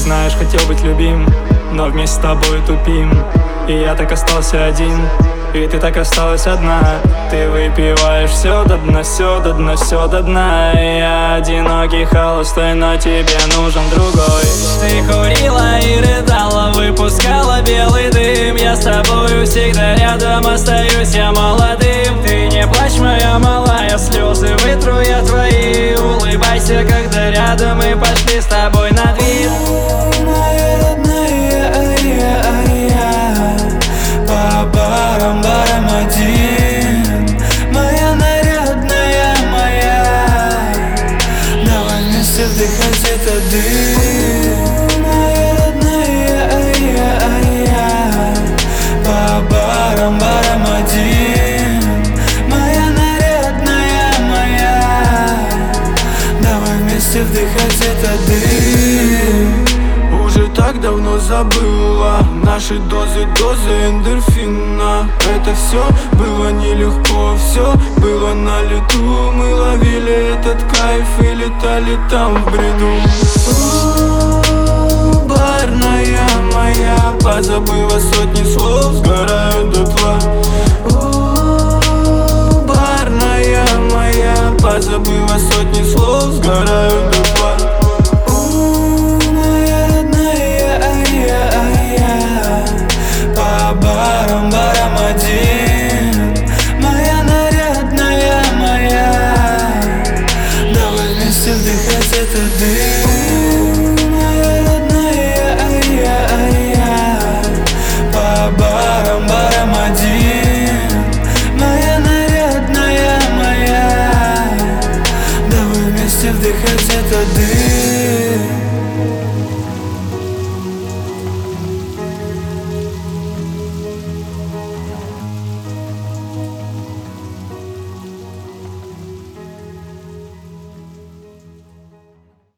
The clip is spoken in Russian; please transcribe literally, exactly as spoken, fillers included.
знаешь, хотел быть любим, но вместе с тобой тупим. И я так остался один, и ты так осталась одна. Ты выпиваешь все до дна, все до дна, все до дна. Я одинокий, холостой, но тебе нужен другой. Ты курила и рыдала, выпускала белый дым. Я с тобою всегда рядом, остаюсь я молодым. Ты не плачь, моя малая, слезы вытру я твои. Улыбайся, когда рядом, мы пошли с тобой на двиг. Моя родная, ай-я, ай-я, по барам, барам один. Моя нарядная, моя, давай вместе вдыхать этот дым. Моя родная, ай-я, ай-я, по барам, барам один. Моя нарядная, моя, давай вместе вдыхать этот дым. Уже так давно забыла наши дозы, дозы эндорфина. Это все было нелегко, все было на лету. Мы ловили этот кайф и летали там в бреду. О, барная моя, позабыла сотни слов, сгораю дотла. О, барная моя, позабыла сотни слов, сгораю